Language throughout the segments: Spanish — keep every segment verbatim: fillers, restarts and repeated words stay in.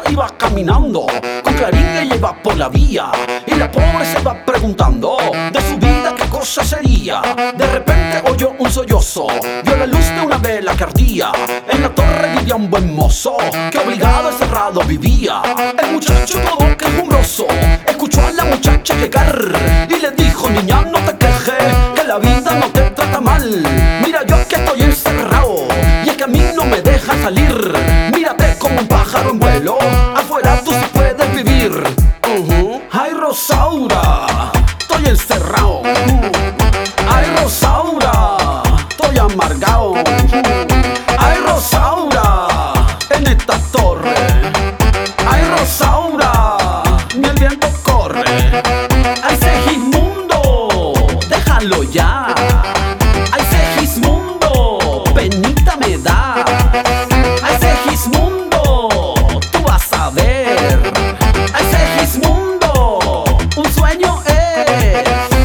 iba caminando con Clarín, ella iba por la vía y la pobre se va preguntando de su vida qué cosa sería. De repente oyó un sollozo, vio la luz de una vela que ardía. En la torre vivía un buen mozo que obligado encerrado vivía. El muchacho todo quejumbroso escuchó a la muchacha llegar y le dijo: niña, no te quejes, que la vida no te trata mal. Mira, yo que estoy encerrado y es que a mí no me deja salir. Mírate como un pájaro en vuelo, afuera tú sí puedes vivir. uh-huh. Ay, Rosaura, estoy encerrado. uh. Ay, Rosaura, estoy amargado. Ay, Rosaura, en esta torre. Ay, Rosaura, ni el viento corre. Ay, Segismundo, déjalo ya. Ay, Segismundo, penita me da. Ay, Segismundo, tú vas a ver. Ay, Segismundo, un sueño es.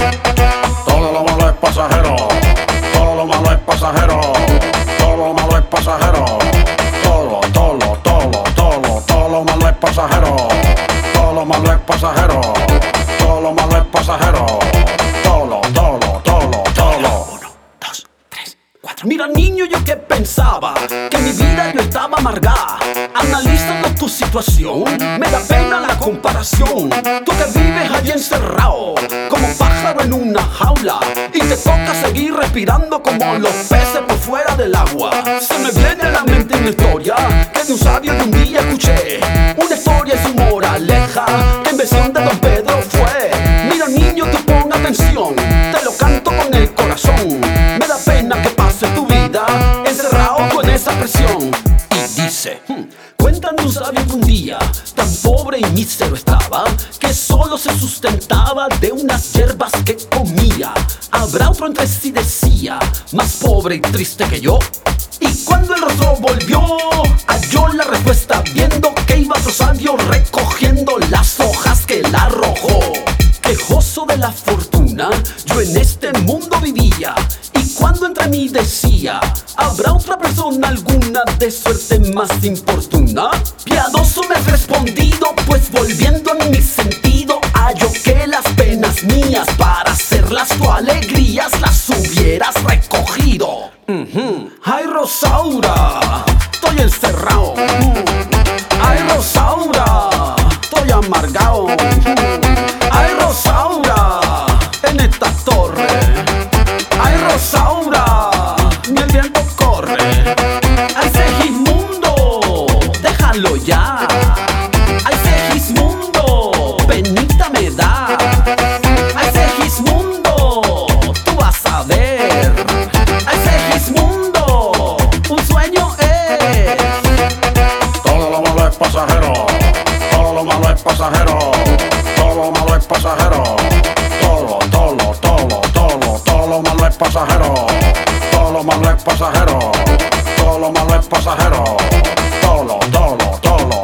Todo lo malo es pasajero, todo lo malo es pasajero, todo lo malo es pasajero. Todo, todo, todo, todo, todo lo malo es pasajero, todo lo malo es pasajero, todo lo malo es pasajero. Todo, todo, todo, todo. Uno, dos, tres, cuatro. Mira, niño, yo que pensaba que mi vida yo estaba amargada. Analizando tu situación, me da pena la comparación. Tú que vives allí encerrado como pájaro en una jaula y te toca seguir respirando como los peces por fuera del agua. Se me viene a la mente una historia que de un sabio de un día escuché. Una historia y su moraleja que en versión de Don Pedro fue: mira, niño, tú pon atención, te lo canto con el corazón. Me da pena que pase tu vida encerrado con esa presión. Y dice: hmm, cuentan de un sabio que un día tan pobre y mísero estaba que solo se sustentaba de unas hierbas que comía. Habrá otro entre sí, decía, más pobre y triste que yo. Y cuando el rostro volvió, halló la respuesta viendo que iba otro sabio recogiendo las hojas que él arrojó. Quejoso de la fortuna, yo en este mundo vivía. Y cuando entre mí decía: ¿habrá otra persona alguna de suerte más importuna? Piadoso me he respondido, pues volviendo a mi sentido, hallo que las penas mías para hacerlas tu alegrías las hubieras recogido. uh-huh. Ay, Rosaura, estoy encerrado. uh. Ay, Rosaura, estoy amargado. Ay, Rosaura, en esta torre. Ay, Rosaura, ni el viento corre. Ay, Segismundo, déjalo ya. Ay, Segismundo, penita me da. Ay, Segismundo, tú vas a ver. Ay, Segismundo, un sueño es. Todo lo malo es pasajero, todo lo malo es pasajero, todo lo malo es pasajero. Todo, todo, todo, todo, todo lo malo es pasajero, todo lo malo es pasajero, todo lo malo es pasajero. Todo, todo, todo.